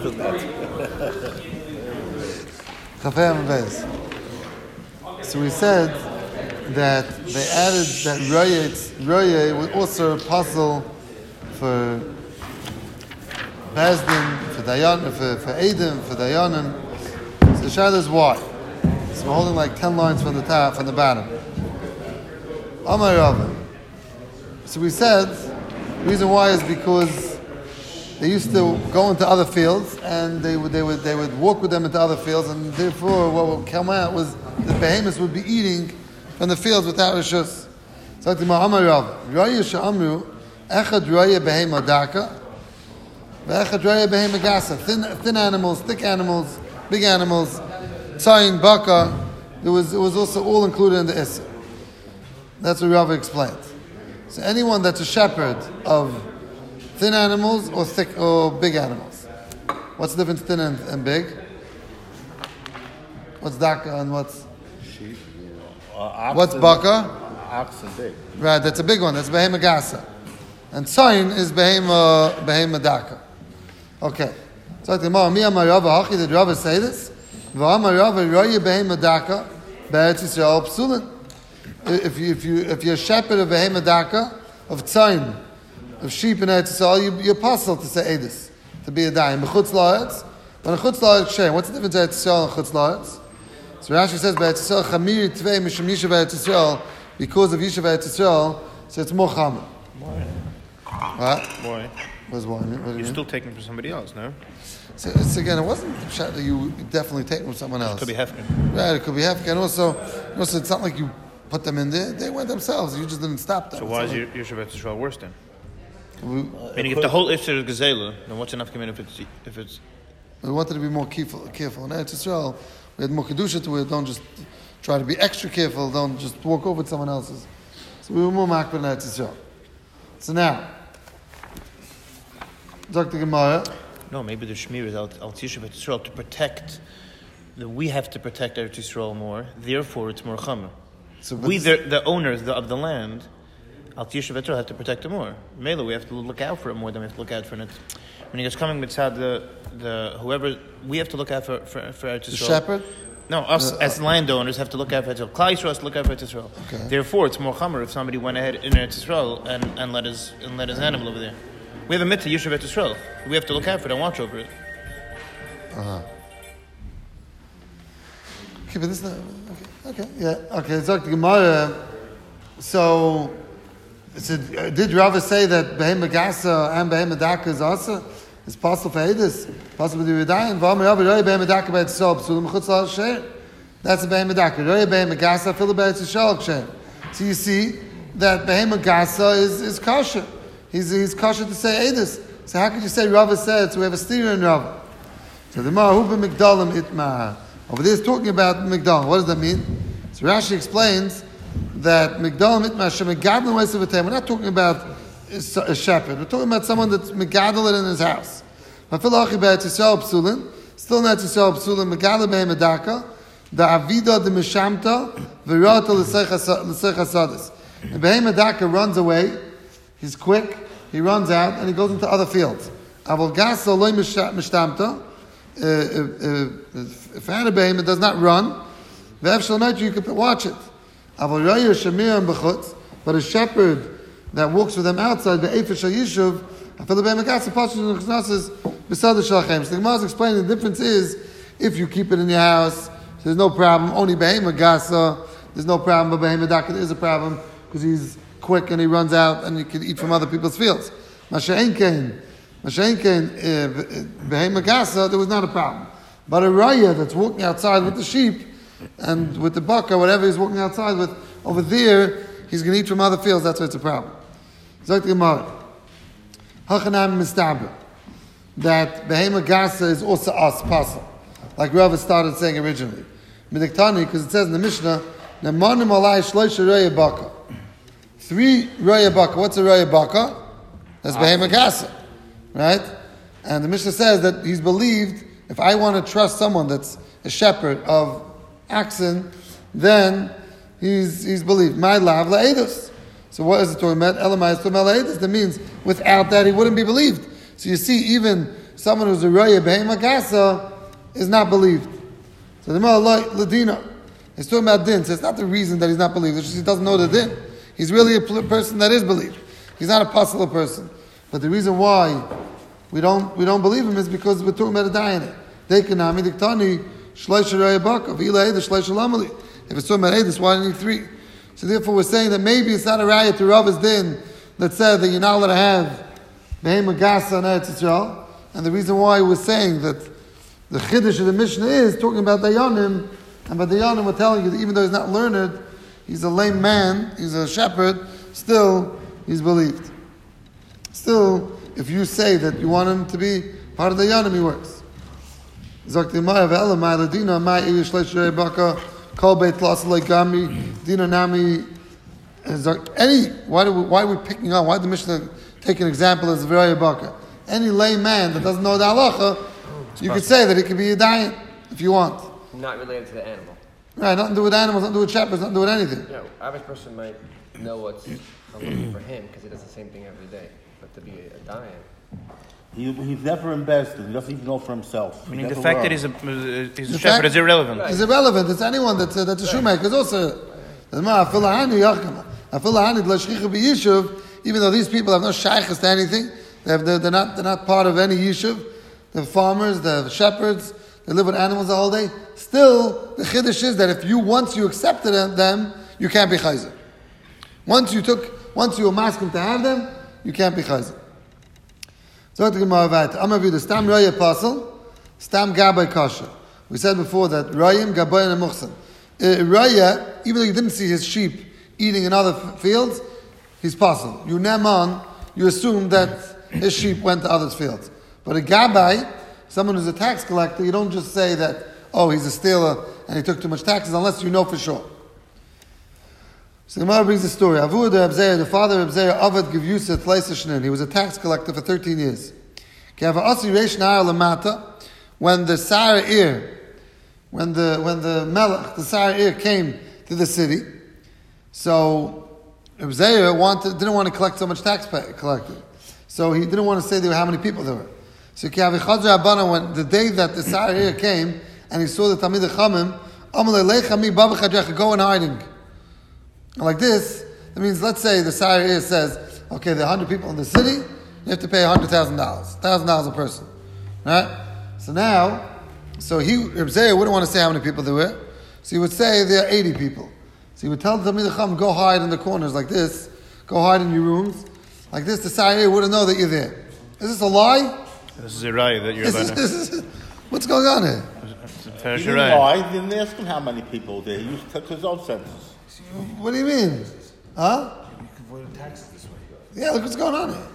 understood that. So we said that they added that Raya was also a puzzle for Bezdin, for Dayan, for Eidim, for Dayanim. So the shadow is why. So we're holding like 10 lines from the top, from the bottom. Amar Rava. So we said the reason why is because they used to go into other fields and they would walk with them into other fields, and therefore what would come out was the behemoths would be eating from the fields without rishus. So Amar Rava. Raya she'amru echad raya behema daka ve'echad raya behema gasa. Thin animals, thick animals, big animals, tzayin, baka. It was also all included in the Issa. That's what Rava explained. So anyone that's a shepherd of thin animals or thick or big animals. What's the difference thin and big? What's daka and what's Sheep. what's baka? Oxen big. Right, that's a big one. That's behema gasa. And tzayin is behema daka. Okay. So the Gemara, mi amar Rava hachi, did Rava say this? V'amar Rava roya behema daka be'eretz Yisrael psulin. If you're a shepherd of behema daka, of tzayin, of sheep in Eretz Yisrael, you're possible to say edus, to be a dayan. B'chutz la'aretz, when a chutz la'aretz kshem, what's the difference between Eretz Yisrael and chutz la'aretz? So Rashi says, Eretz Yisrael chamir tvei mishum yishav Eretz Yisrael, because of yishav Eretz Yisrael, so it's more chamer. Why? What? Why? What's one? What do you You're mean? still taking from somebody else, no? So it's again, it wasn't the shot that you definitely take from someone else. Could be hefkin. Right, it could be hefka, and also it's not like you put them in there; they went themselves. You just didn't stop them. So why is Yishuv Eretz Yisrael worse then? We Meaning, if the whole Isser is Gazela, then what's enough coming if it's wanted to be more careful. In Eretz Yisrael, we had more kedusha to it. Don't just try to be extra careful. Don't just walk over to someone else's. So we were more makbid in Eretz Yisrael. So now, Dr. Gemara. no? Maybe the Shmir is out Yishuv Eretz Yisrael to protect. We have to protect Eretz Yisrael more. Therefore, it's more chamer. So, We, the owners of the land, Al Yishuv Eretz Yisrael, have to protect it more. Mela, we have to look out for it more than we have to look out for it. When he gets coming mitzad the whoever, we have to look out for Eretz Yisrael. the shepherd. No, us as landowners have to look out for Eretz Yisrael. Klal Yisrael has to look out for Eretz Yisrael. Okay. Therefore, it's more chamer if somebody went ahead in Eretz Yisrael and let his animal over there. We have a mitzvah Yishuv Eretz Yisrael. We have to look out for it and watch over it. Okay, but this is not, okay, yeah, okay. It's like the Gemara. So did Rava say that behema gasa and behema daka is also is possible for edus, possible to be dayan? V'amar Rava roya behema daka be'etz Yisrael psulim chutz la'asher. That's a behema daka. Roya behema gasa filu be'etz Yisrael kshem. So you see that behema gasa is kosher. He's kosher to say edus. So how could you say Rava said? So we have a steer in Rava. So the Ma'ahu b'migdalim itma. Over there is talking about Migdal. What does that mean? So Rashi explains that Migdal mitmashem megadol we'sevatem. We're not talking about a shepherd. We're talking about someone that's megadol it in his house. Mafilachi be'etz Yisrael psulin, still not Yisrael psulin. Megadol be'em medaka, the avida de mishamta v'rata l'seich hasadis. And be'em medaka runs away. He's quick. He runs out and he goes into other fields. Avol gasa loy mishtamta. If I had a behemoth, it does not run. You could watch it. But a shepherd that walks with them outside, the Eifish Yishuv, so the Gemara is explaining the difference is if you keep it in your house, there's no problem. Only behemoth gasa, there's no problem. But behemoth daka, there is a problem because he's quick and he runs out and he can eat from other people's fields. Behema gasa, there was not a problem. But a raya that's walking outside with the sheep and with the buck or whatever he's walking outside with, over there, he's going to eat from other fields, that's why it's a problem. Zok the Gemara. Hachanam mistabra. That behema gasa is also us, possible. Like Rava started saying originally. Midiktani, because it says in the Mishnah, Nemanim alai shloisha raya baka. 3 raya baka. What's a raya baka? That's behema gasa. Right? And the Mishnah says that he's believed, if I want to trust someone that's a shepherd of oxen, then he's believed. My lav la'edus. So what is it talking about? Elamai is talking about la'edus. That means without that he wouldn't be believed. So you see, even someone who's a Raya Behema Gasa is not believed. So the Gemara Ladina is talking about din. So it's not the reason that he's not believed. It's just he doesn't know the din. He's really a person that is believed. He's not a possible person. But the reason why we don't believe him is because we're talking about a dayan. Dekanami diktani shleisha Raya Baka v'ila edus shleisha lamali. If it's talking about edus, why do you need 3? So therefore we're saying that maybe it's not a raya to Rava's din that said that you're not allowed to have Behema Gasa and Eretz Yisrael. And the reason why we're saying that the Chiddush of the Mishnah is talking about Dayanim, and by Dayanim we're telling you that even though he's not learned, he's a lame man, he's a shepherd, still he's believed. Still, if you say that you want him to be part of Dayanim, he works. Why are we picking on? Why did the Mishnah take an example as Viraya Baka? Any lay man that doesn't know the halacha, you could say that it could be a dayan if you want. Not related to the animal. Right, nothing to do with animals, nothing to do with shepherds, nothing to do with anything. No, average person might know what's halacha for him because he does the same thing every day. But to be a dayan, he's never invested. He doesn't even know for himself. I mean, the fact that he's a shepherd is irrelevant. It's irrelevant. It's anyone that's a shoemaker. It's also, even though these people have no shaykhs to anything, they're not part of any yishuv. They're farmers, they're shepherds, they live with animals the whole day. Still, the chiddush is that once you accepted them, you can't be chayzer. Once you were masking to have them, you can't be chayzer. So I'm going to the stam raya apostle, stam gabay kasha. We said before that rayim gabay and muchsan. Raya, even though you didn't see his sheep eating in other fields, he's possible. You neman, you assume that his sheep went to others' fields. But a gabbai, someone who's a tax collector, you don't just say that, oh, he's a stealer and he took too much taxes, unless you know for sure. So the Gemara brings the story. Avu the Abzeir, the father of Abzeir, Avad Givyusa Tleisashnin. He was a tax collector for 13 years. When the Sa'ir, when the Melech, the Sa'ir came to the city, so Abzeir didn't want to collect so much tax collected. So he didn't want to say how many people there were. So when the day that the Sa'ir came and he saw the Talmid Chachamim, go in hiding. And like this, that means let's say the Sa'ir says, okay, there are 100 people in the city, you have to pay $100,000, $1,000 a person, right? So now, Reb Zeir wouldn't want to say how many people there were, so he would say there are 80 people. So he would tell the Talmid Chacham, go hide in the corners like this, go hide in your rooms, like this. The Sa'ir wouldn't know that you're there. Is this a lie? This is a raya that you're allowed to. What's going on here? He didn't lie. He didn't ask him how many people there. He took his own census. What do you mean? Huh? You can avoid taxes this way. Yeah, look what's going on here.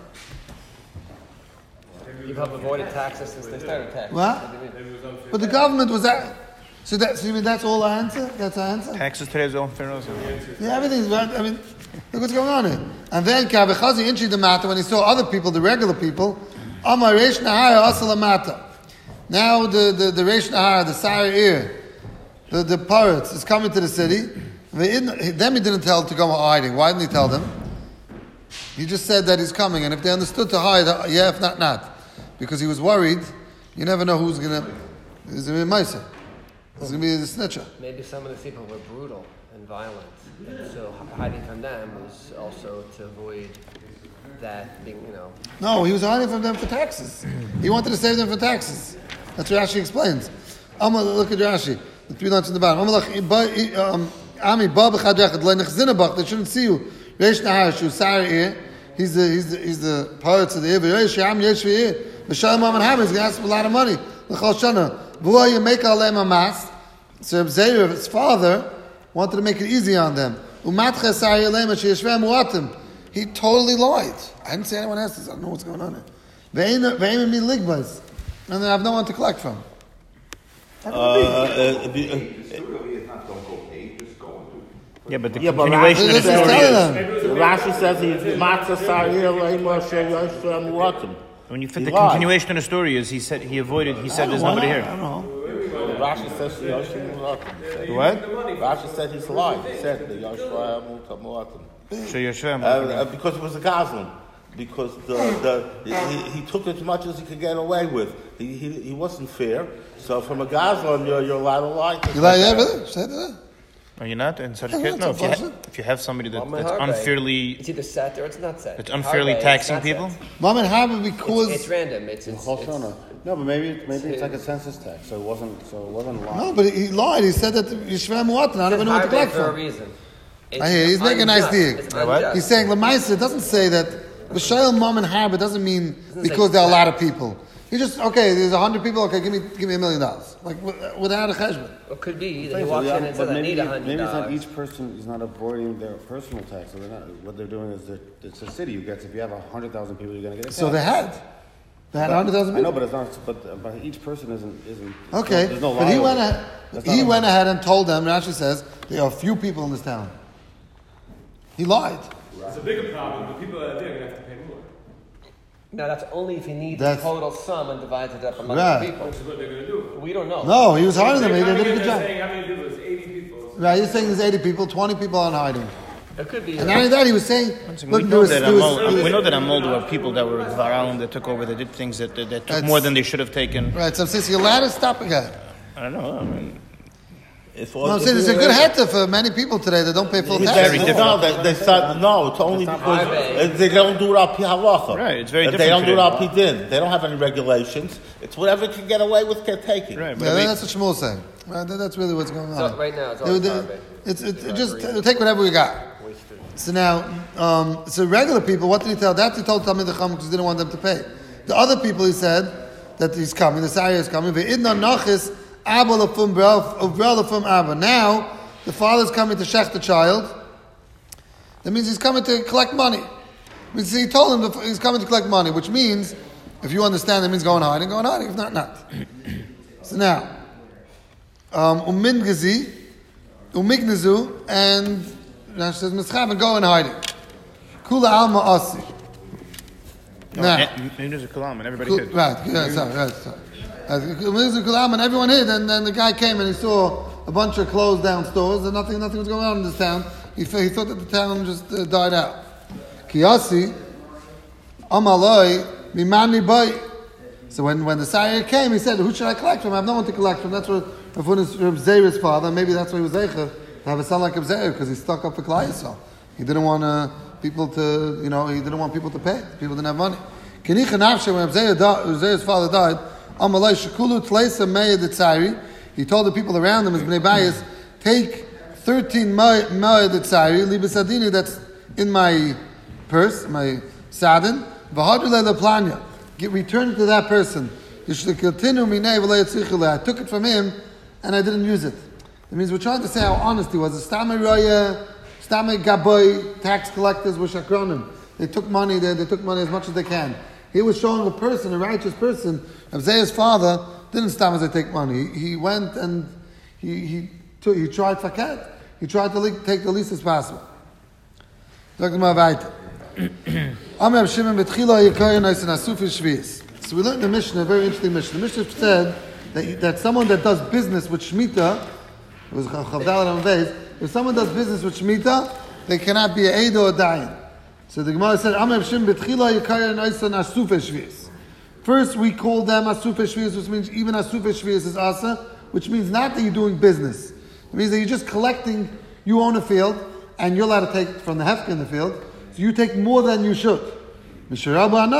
People have avoided taxes since they started taxes. What? But the government was that. So you mean that's all our answer? That's our answer? Taxes today is all fair. Yeah, everything's right. I mean, look what's going on here. And then Kabechazi inchi the matter when he saw other people, the regular people. Amar Reish Nahar Asal Mata. Now the Reish Nahar, the Sa'ir, the pirates is coming to the city. Them he didn't tell to go hiding. Why didn't he tell them? He just said that he's coming, and if they understood to hide, yeah, if not. Because he was worried. You never know who's going to be a Maisa. Who's going to be the snitcher. Maybe some of the people were brutal and violent, and so hiding from them was also to avoid that being, No, he was hiding from them for taxes. He wanted to save them for taxes. That's what Rashi explains. Look at Rashi. The 3 lines in the bottom. Ami Baba Chadrechad Lenechzinabach, they shouldn't see you. Reish Nahar Shu Sa'ir, he's the pirates of the Ever. Reish Yam Yeshvi B'Shalom Aman Ham, he's going to ask for a lot of money. L'chol Shana. V'lo Yemeka Alem Amas. So Reb Zeir, his father, wanted to make it easy on them. Umatcha Sa'ir Lema Sheyeshveh Muatim. He totally lied. I didn't say anyone else this. I don't know what's going on here. Ve'ein mi ligbaz. And then I have no one to collect from. Yeah, but the continuation of the story is... Rashi says he's matzah sa'ir le'ima she'yoshem muatim. When you fit the continuation of the story is, he said there's nobody here. I don't know. Rashi says she'yoshem muatim. What? Rashi said he's lied. He said the yoshem muatim. She'yoshem. Because it was a Goslin. because he took as much as he could get away with. He wasn't fair. So from a Gazlan, you're allowed to lie. You lie there, really? Say that? Are you not in such a Yeah, case? that's No, unfortunate. if you have somebody that's Harbe. unfairly It's either set or it's not set. that's unfairly Harbe, taxing it's not people. set. Mom and Harbe because It's random. It's Hoshana. No, but maybe it's like a census tax, so it wasn't lying. no, but he lied. He said that Yishveh Mu'atan. I don't even know what to collect for a from. reason. I hear he's making a nice deal. It's What? unjust. He's saying Lamaisa. It doesn't say that B'Shayel Mom and Harbe doesn't mean because there are a lot of people. He just there's 100 people. Okay, give me $1 million. Like without a cheshbon. It could be that he So, walks yeah, in and but says, "I need $100." maybe it's not each person is not avoiding their personal tax. So they're not. What they're doing is it's a city who gets. If you have 100,000 people, you're going to get a tax. So they had 100,000 I know, people. but it's not. But each person isn't. Okay, There's no but he lie went over it. ahead. That's He not went ahead and told them. Rashi says there are few people in this town. He lied. It's a bigger problem. The people that are there are going to have to pay more. Now that's only if he needs the That's- total sum and divides it up among Right. the people. Which is what they're going to do. We don't know. No, he was hiding them. They They're did a coming good in job. and saying how many people? It's 80 people. Right, he's saying there's 80 people, 20 people are in hiding. It could be. And not only that, he was saying, We look, know that Amol, there were people that were Varal that took over, that did things that took That's- more than they should have taken. right, so I'm saying, you're allowed to stop again. I don't know. I mean, No, I'm saying there's a good heta for many people today that don't pay full It's tax. very No, different. they said no. It's only because they don't do it up halacha. Right, it's very They different don't do it today. up din. They don't have any regulations. It's whatever can get away with, get taken. right, but Yeah, I mean, that's what Shmuel's saying. Right, that's really what's going on. So right now, it's all They- Harbe. it's just take whatever we got. So now, so regular people, what did he tell? That he told Talmid Chacham because he didn't want them to pay. The other people, he said that he's coming. The Sariah is coming. Ve'idna nachis abba lefum brel lefum abba. Now the father's coming to shech the child. That means he's coming to collect money. Means he told him that he's coming to collect money, which means, if you understand, that means go and hiding. If not, not. So now, umingzi, umignazu, and now she says mitzchav and go and hiding. Kula alma asi. Now, maybe there's a kalam and everybody Cool, hid. right, yeah, sorry. And everyone hid, and then the guy came and he saw a bunch of closed down stores, and nothing was going on in this town. He thought that the town just died out. Kiyasi, amaloi, mimani bay. So when the Sire came, he said, "Who should I collect from? I have no one to collect from." That's what Reb Zerah's father. Maybe that's why he was zeicher to have a son like Reb Zerah, because he stuck up for Klal Yisrael. He didn't want people to, he didn't want people to pay. People didn't have money. When Reb Zerah's father died, amaloi shekulu tleisa meya detzari. He told the people around him, his bnei bayis, take 13 meya detzari libisadini. That's in my purse, my sadin. V'hadulei leplanya. Return it to that person. You should continue minei v'lo yatzichu. I took it from him and I didn't use it. It means we're trying to say how honest he was. The stamei roya, stamei gaboy, tax collectors were shakronim. They took money. They took money as much as they can. He was showing a person, a righteous person. Avzeiah's father didn't stam as they take money. He went and he tried faket. He tried to take the least as possible. So we learned in the Mishnah, a very interesting Mishnah. The Mishnah said that someone that does business with Shemitah, it was Chavdal and Beis, if someone does business with Shemitah, they cannot be an Eid or a Dayan. So the Gemara said, first we call them Asufei Shvius, which means even Asufei Shvius is Asa, which means not that you're doing business. It means that you're just collecting, you own a field, and you're allowed to take from the hefker in the field, so you take more than you should. Once the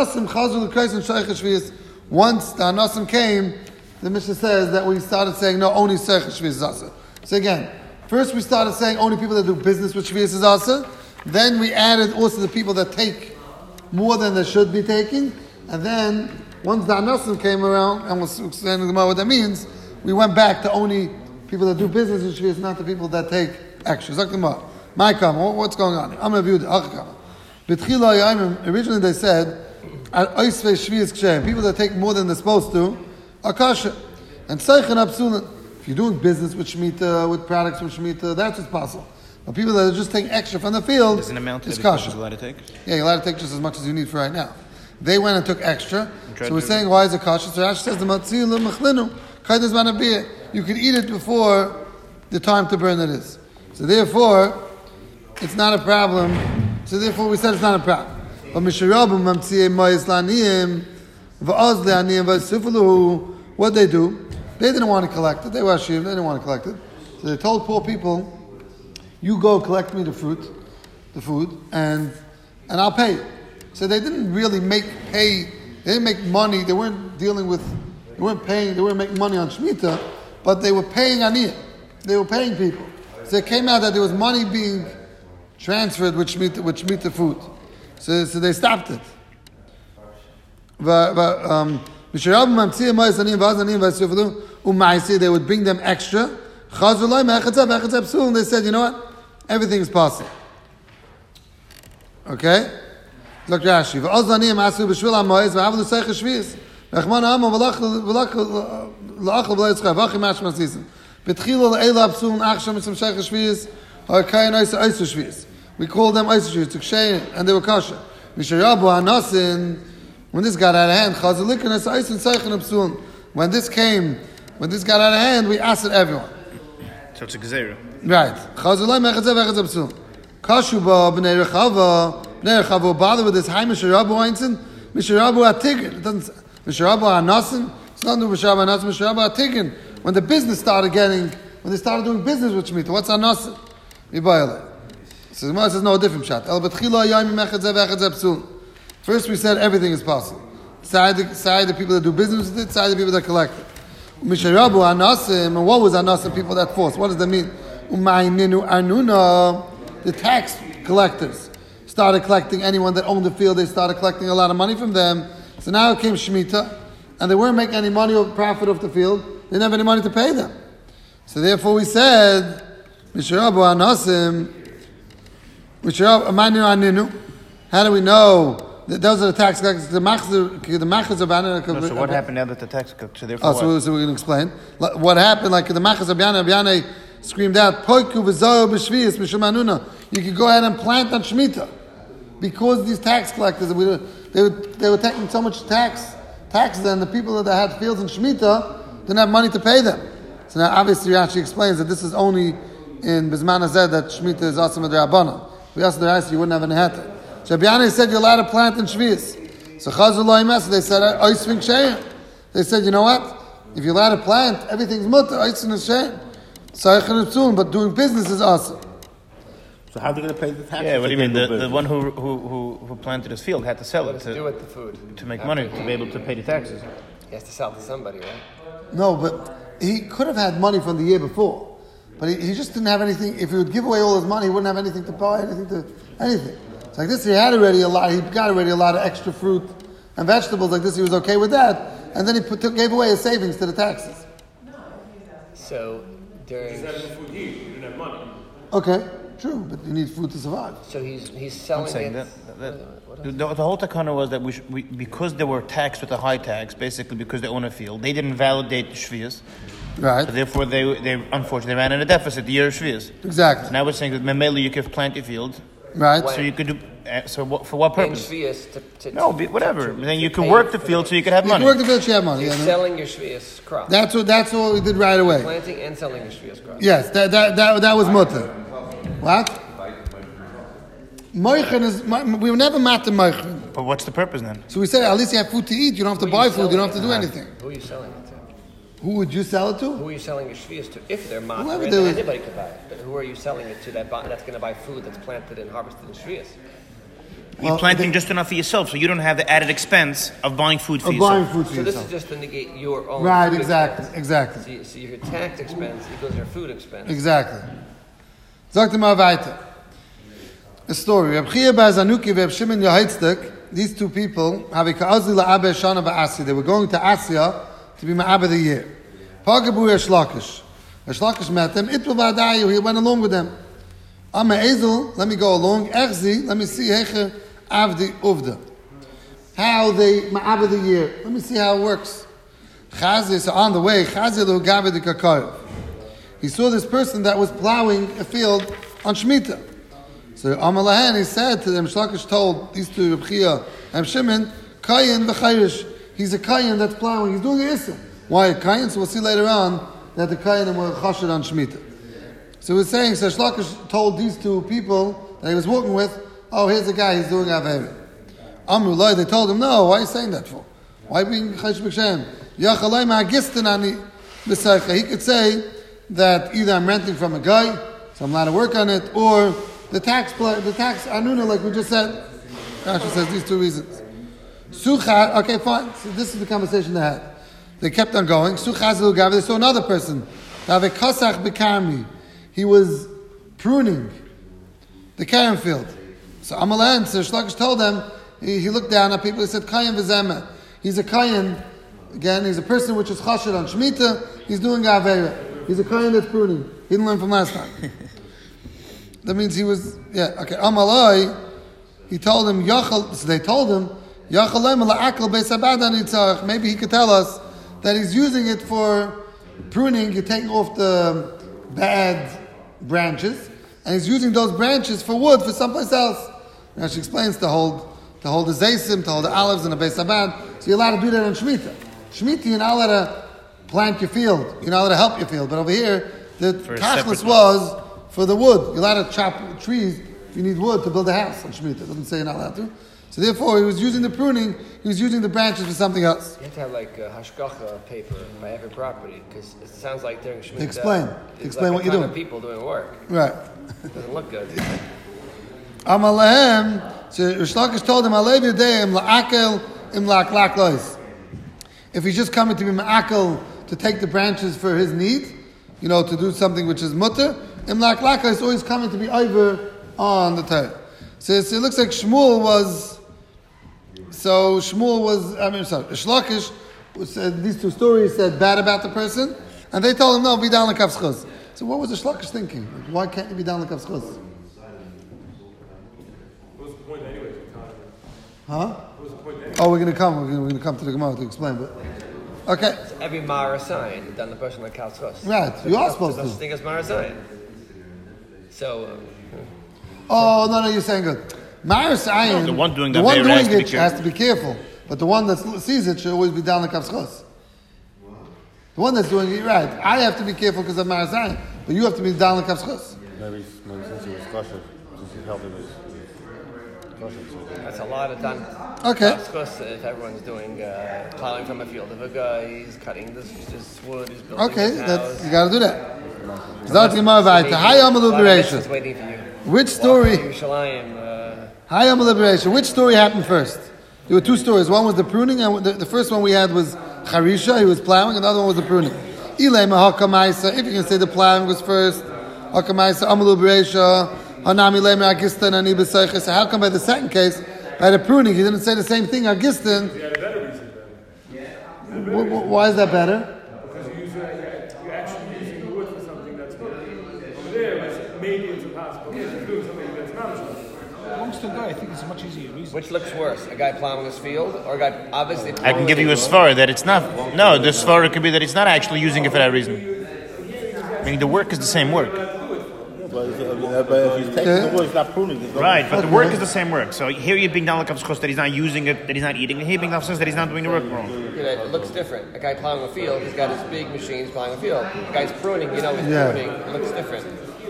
Anasim came, the Mishnah says that we started saying, no, only Seichel Shvius is Asa. So again, first we started saying only people that do business with Shvius is Asa, then we added also the people that take more than they should be taking, and then once the Anasim came around, and we'll explain what that means, we went back to only people that do business with Shvius, not the people that take extra. My comment, what's going on? I'm going to view the originally they said, people that take more than they're supposed to are kosher. And if you're doing business with Shemitah, with products with Shemitah, that's what's possible. But people that are just taking extra from the field, There's an amount is that kosher. is allowed to take. Yeah, you're allowed to take just as much as you need for right now. They went and took extra. So we're saying, why is it kosher? So Rashi says, the matzil machlinu, kaidas manabiyah. You can eat it before the time to burn it is. So therefore, it's not a problem. So therefore, we said it's not a problem. But Misharabu Mamtsiye Mois Laniyim, Va'az Laniyim Va'sifulu, what they do? They didn't want to collect it. They were Ashir, they didn't want to collect it. So they told poor people, you go collect me the food, and I'll pay you. So they didn't really they didn't make money, they weren't making money on Shemitah, but they were paying Aniyah. They were paying people. So it came out that there was money being transferred with Shemitah food. So they stopped it. They would bring them extra. And they said, you know what? Everything is possible. Okay? Look, Rashi. We call them Eisha, and they were kosher. When this got out of hand, when this got out of hand, we asked everyone. So it's a gezerah. Right. Kashuba b'nei Rechava bother with this. Hi, Misharabu Einstein. Misharabu Atigin. It doesn't. Misharabu Anasin. It's not new Misharabu Anasin. Misharabu Atigin. When the business started when they started doing business with Shemitah, what's Anasin? Mibayale. So the Gemara says no different shot. First we said everything is possible. Side the people that do business with it, side the people that collect it. Misharabu Anasim, and what was Anasim? People that force. What does that mean? Umayninu Arnuna, the tax collectors started collecting anyone that owned the field. They started collecting a lot of money from them. So now it came Shemitah, and they weren't making any money or profit off the field. They didn't have any money to pay them. So therefore we said, Misharabu Anasim, Misharabu Umayninu Arnunu. How do we know? Those are the tax collectors. The machas of Anna. So what happened now that the tax collectors? So we're going to explain what happened. Like the machas of Biane screamed out, "Poiku v'zoh b'shvius mishum anuna." You could go ahead and plant on Shemitah because these tax collectors they were taking so much taxes, and the people that had fields in Shemitah didn't have money to pay them. So now obviously Rashi explains that this is only in Bizman Hazeh that Shemitah is awesome at Rabbanan. If we asked the rest, you wouldn't have any heter. So Biane said you're allowed to plant in Shvius. So Chazullah Imes, they said Oisving Shein. They said, you know what? If you're allowed to plant, everything's mutter, Oisving Shein. But doing business is awesome. So how are they going to pay the taxes? Yeah, what do you mean? The one who planted his field had to sell What it does it do with the food? to make money, to be able to pay the taxes. He has to sell to somebody, right? No, but he could have had money from the year before. But he just didn't have anything. If he would give away all his money, he wouldn't have anything to buy, anything. So like this, he got already a lot of extra fruit and vegetables. Like this, he was okay with that. And then he gave away his savings to the taxes. So during. Instead of food, you didn't have money. Okay, true, but you need food to survive. So he's selling I'm saying it. the whole takana was that we because they were taxed with a high tax, basically because they own a field, they didn't validate the shvius. Right. So therefore, they unfortunately ran in a deficit the year of shvius. Exactly. Now we're saying that memeli you could plant your field. Right. So you could do. For what purpose? Whatever. Then you can work the field so you can have money. You can work the field, so you have money. You're selling your shvius crop. That's what we did right away. Planting and selling your shvius crop. Yes, that was mutter. What? Moichen is we were never matter moichen. But what's the purpose then? So we said at least you have food to eat. You don't have to buy food. You don't have to do anything. Who are you selling it to? Who would you sell it to? Who are you selling your shvius to? If they're matter, Whoever then there is- anybody could buy it. But who are you selling it to that's going to buy food that's planted and harvested in shvius? You're planting just enough for yourself, so you don't have the added expense of buying food for Of yourself. buying food for So this yourself. is just to negate your own. Right, food exactly. expense. So your tax expense equals your food expense. Exactly. Sagt mal weiter. A story. Reb Chia bar Zanuki and Reb Shimon Yehoitzdik, these two people, have a ka'azli la'abe shana ba'asi. They were going to Asya to be ma'abe the year. Pagabu Resh Lakish. Resh Lakish met them. Itru v'adayu. He went along with them. Am ezel, let me go along. Echzi, let me see heche avdi uvda. How they ma'abe the year. Let me see how it works. Chazi, so on the way, Chazi lo gabe de kakayev. He saw this person that was plowing a field on Shemitah. So Amalahan, he said to them, Shlakish told these two, Reb Chia and Shimon, Kayin v'chayrish. He's a Kayin that's plowing. He's doing an Issa. Why a Kayin? So we'll see later on that the Kayin were chashed on Shemitah. So we're saying, so Shlakish told these two people that he was working with, oh, here's a guy, he's doing Averi. Amrullah, they told him, no, why are you saying that for? Why being Chayish B'Shem? Yachalai Ma'agistan Ani B'Saycha. He could say that either I'm renting from a guy, so I'm allowed to work on it, or the tax Anuna, like we just said. Rashi says these two reasons. Sucha, okay, fine. So this is the conversation they had. They kept on going. Suchazil Gavi, they saw another person. Kasach B'Karmi. He was pruning the Karen field. So Amalan, so Shlakish told them, he looked down at people, he said, Kayan v'zemeh. He's a Kayan, again, he's a person which is chashid on Shemitah, he's doing Aveira. He's a Kayan that's pruning. He didn't learn from last time. That means he was, Amalai, he told him, so they told him, maybe he could tell us that he's using it for pruning, you're taking off the bad branches, and he's using those branches for wood for someplace else. Now she explains to hold the zaysim, to hold the olives and the beis abad. So you're allowed to do that on Shemitah. Shemitah, you're not allowed to plant your field. You're not allowed to help your field. But over here, the tachlis was for the wood. You're allowed to chop trees if you need wood to build a house on Shemitah. It doesn't say you're not allowed to. So therefore, he was using the pruning, he was using the branches for something else. You have to have like a hashgacha paper by every property, because it sounds like during Shemitah. Explain like what you're doing. People doing work. Right. It doesn't look good. Amalehem, so Rish Lakish told him, Alev Yadei la'akel im la'aklak lois. If he's just coming to be ma'akel to take the branches for his need, to do something which is mutter, im la'aklak lois, always coming to be over on the Torah. So it looks like Shmuel was, Rish Lakish said, these two stories said bad about the person, and they told him, no, be down l'kaf schus. So what was Rish Lakish thinking? Why can't you be down l'kaf schus? Huh? Oh, we're going to come to the Gemara to explain, but okay. So every Mara sign done the person like Kalschos. Right, you are supposed to. That's the thing as Mara sign. So. Oh no, you're saying good. Mara sign. The one doing it has to be careful, but the one that sees it should always be down the kapschos. The one that's doing it right. I have to be careful because of Mara sign, but you have to be down the kapschos. Maybe since he was kosher, since he helped him with kosher. That's a lot of done. Okay. Because if everyone's doing plowing from a field, if a guy is cutting this wood, he's building Okay, his house. you got to do that. Waiting for you. Which story? Yerushalayim. Hayam liberation. Which story happened first? There were two stories. One was the pruning, and the first one we had was Charisha, he was plowing, and the other one was the pruning. If you can say the plowing was first, Hakamaisa, Amalu Bereisha, Hanami Lemer Agistan, Ani B'Seiches. So how come by the second case, by the pruning, he didn't say the same thing, Agistan? He had a better reason then. Why is that better? Because you're actually using the wood for something that's good. Over there, maybe it's a possibility of doing something that's not as good. Amongst the guy, I think it's a much easier reason. Which looks worse, a guy plowing his field or a guy obviously plowing I can give you a svara that it's not. No, the svara could be that it's not actually using it for that reason. Meaning the work is the same work. But if he's taking the wood, he's not pruning. Right, but the work is the same work. So here you're being down like that he's not using it, that he's not eating it. Here being down that he's not doing the work wrong. It looks different. A guy plowing a field, he's got his big machines plowing a field. A guy's pruning, he's pruning. It looks different.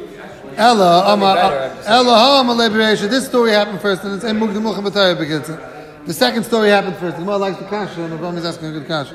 This story happened first, and it's the second story happened first. The Gemara likes the kasha, and Abraham is asking a good kasha.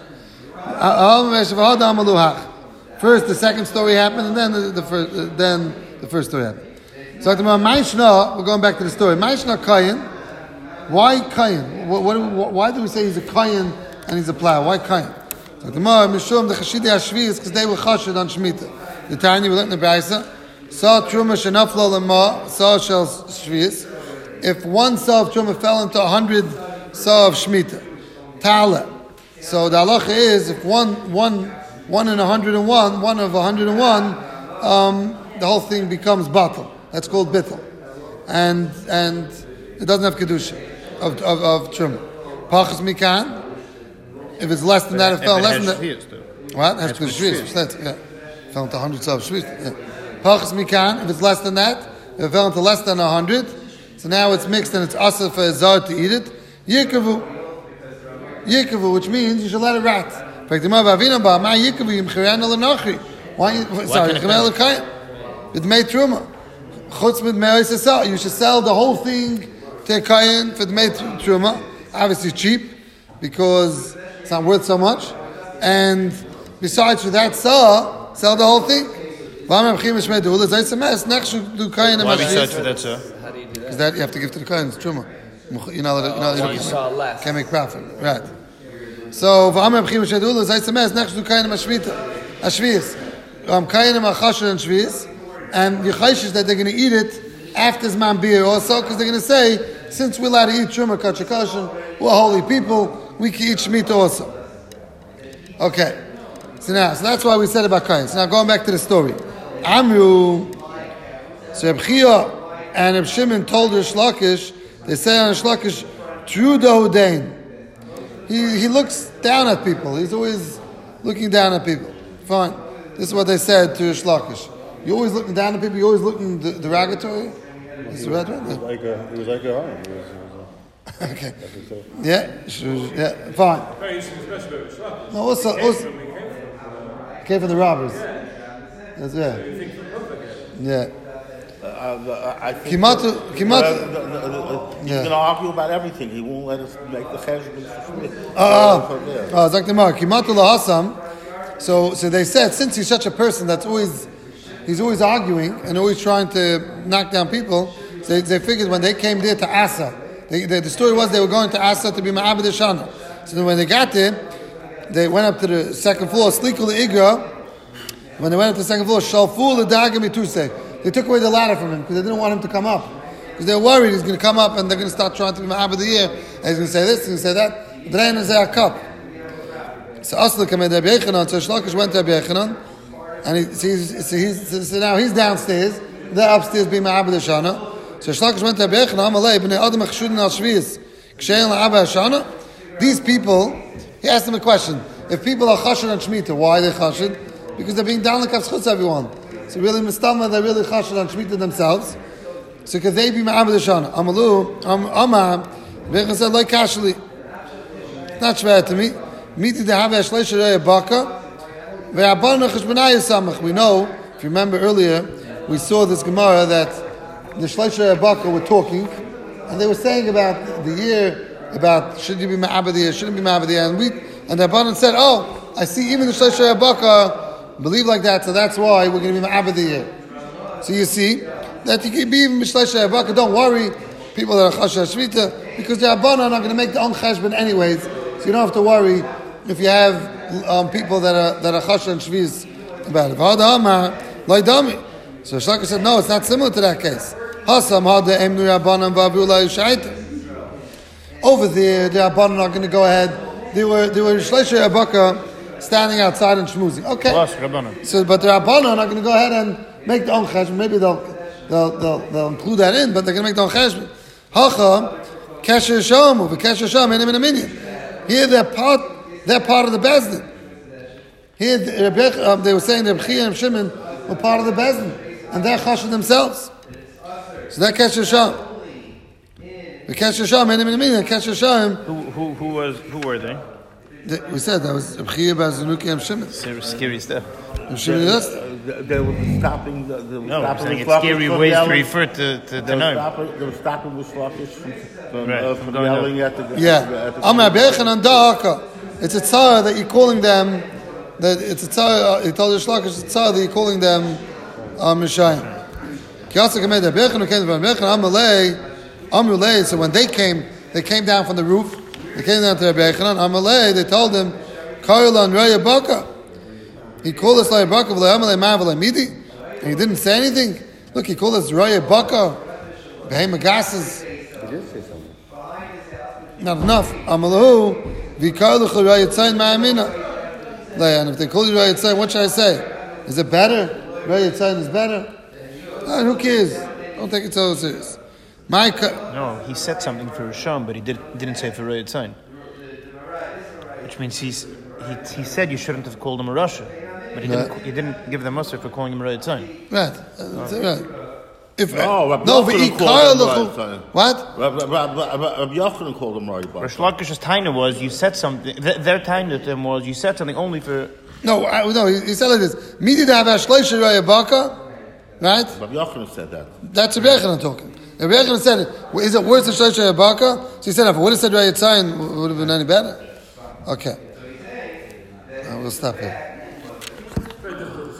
First, the second story happened, and then the first story happened. So we're going back to the story. Maishna Kayin. Why Kayin? Why do we say he's a Kayin and he's a plow? Why Kayin? So the Mishum the Chashidi Hashvi is because they were chashid on Shemitah. The Tanya we learned in the Brayso. Saw Truma Shenaflo Lema, saw Shel Shvius. If one saw of Truma fell into 100 saw of Shemitah, Ta'ala. So the halacha is if one in 101, one of 101, the whole thing becomes batal. That's called bittul, and it doesn't have kedusha of Truma. Pachas mikan. If it's less than that, it fell less than that. What? Has to be shvius. Yeah, fell into 100 saw of shvius. Yeah. Pachas mikan, if it's less than that, if it fell into less than 100, so now it's mixed and it's asr for a zar to eat it. Yikavu, which means you should let it rot. Why? Sorry, it made truma. You should sell the whole thing to a kayan for the made truma. obviously cheap because it's not worth so much. And besides, for that sell the whole thing. Why besides for that, sir? How do you do Because that? that you have to give to the kohen, it's truma. You know, So you saw less. can't make profit, right? So kohen and shvius, and you chayshish that they're going to eat it after Zman Beer also, because they're going to say, since we're allowed to eat truma kachakashin, we're holy people, we can eat shmita also. Okay. So that's why we said about kohen. So now going back to the story. Amru, so Reb Chia and Reb Shimon told Rish Lakish, they say on Rish Lakish, Trudo Hudain. He looks down at people. He's always looking down at people. Fine. This is what they said to Rish Lakish. You're always looking down at people, you're always looking derogatory? Is that right? It was like a home. Okay. Yeah, fine. No, also came from the robbers. That's right. Yeah. I think Kimatu. he's going to argue about everything. He won't let us make the cheshbon for there. Dr. Mark, Kimatu lahasam. So they said, since he's such a person that's he's always arguing and always trying to knock down people, so they figured when they came there to Asa, the story was they were going to Asa to be Ma'abed Shana. So then when they got there, they went up to the second floor, Slikul Igra. When they went up to the second floor, Shalfu l'dagam itusei. They took away the ladder from him because they didn't want him to come up. Because they were worried he's going to come up and they're going to start trying to be Ma'abed the year. And he's going to say this, he's going to say that. Drain is a cup. So Asla came to Rabbi Yechanan, so Shlakish went to Rabbi Yechanan, and so now he's downstairs, they're upstairs being Ma'abed Shana. So Shlakish went to Rabbi Yechanan, Amalei, b'nei Adam achshudin al shvius, kshein la'abed Shana. These people, he asked them a question. If people are chashid on Shemitah, why are they chashid? Because they're being down like Kavschutz everyone. So really, Mistama, they're really chashid on Shemitah themselves. So could they be Ma'abed Shana? Amalu, Amar, Rabbi Yechanan said, like Kashli. Not shver to me. We know, if you remember earlier, we saw this Gemara that the Shleisha Abaka were talking, and they were saying about the year, about should you be Ma'abed the year, shouldn't be Ma'abed the year, and the Rabbanan said, oh, I see even the Shleisha Abaka believe like that, so that's why we're going to be Ma'abed the year. So you see, that you can be even Shleisha Abaka, don't worry, people that are Chasha Shvita, because the Rabbanan are not going to make their own cheshbon anyways, so you don't have to worry if you have people that are chasha and shviz about it. So Shlaka said, no, it's not similar to that case. Over there, the Rabbanan are going to go ahead. They were Shleisha Abaka standing outside and shmoozing. Okay. So, but the Rabbanan are going to go ahead and make their own cheshbon. Maybe they'll include that in, but they're going to make their own cheshbon. Hacha kesher shamu v'kesher sham enim in a minyan. Here they're part of the Bezdin. Here they were saying that Reb Chia and Shimon were part of the Bezdin, and they're chashed themselves. So that Kesher Sham. The Kesher Sham, and Kesher Sham. Who were they? We said that was Reb Chia, Bazanuki, and Shimon. Scary stuff. Shimon, they were stopping. No, I'm saying it's scary ways to refer to the name. They were stopping the Shlokish from yelling at the. Yeah. Amar Bechanan Da'aka. It's a tzara that you're calling them. That it's a tzara. He told the Shlokish it's a tzara that you're calling them Mishayim. Kiyasa Kamed Bechanan came from Bechanan Amalei. So when they came down from the roof. They came down to Rabbi Yechanan. Amalei. They told him, Karlan Raya Baka. He called us Raya Baka v'le'amalei ma v'le'midi, and he didn't say anything. Look, he called us Raya Baka, Behem Agasses. He did say something. Not enough. Amalahu v'karlucha Raya Tzayin ma'amina. And if they call you Raya Tzayin, what should I say? Is it better? Raya Tzayin is better. Who cares? Don't take it so serious. No, he said something for Rishon, but he didn't say for Raya Tzayin. Which means he said you shouldn't have called him a Rasha, but he didn't give them Musar for calling him a Raya Tzayin. Right. Right. If Rabbi what? Rabbi Yochanan called him Raya Baka. Rish Lakish's taina was you said something. Their taina to him was you said something only for. No. He said like this. Midi da Shleisha Raya Baka, right? Rabbi Yochanan said that. That's Rabbi Yechanan talking. Rabbi Yochanan said, is it worse than Shloshei Abaka? So he said, if it would have said Raya Tzayin, would have been any better? Okay. We'll stop here.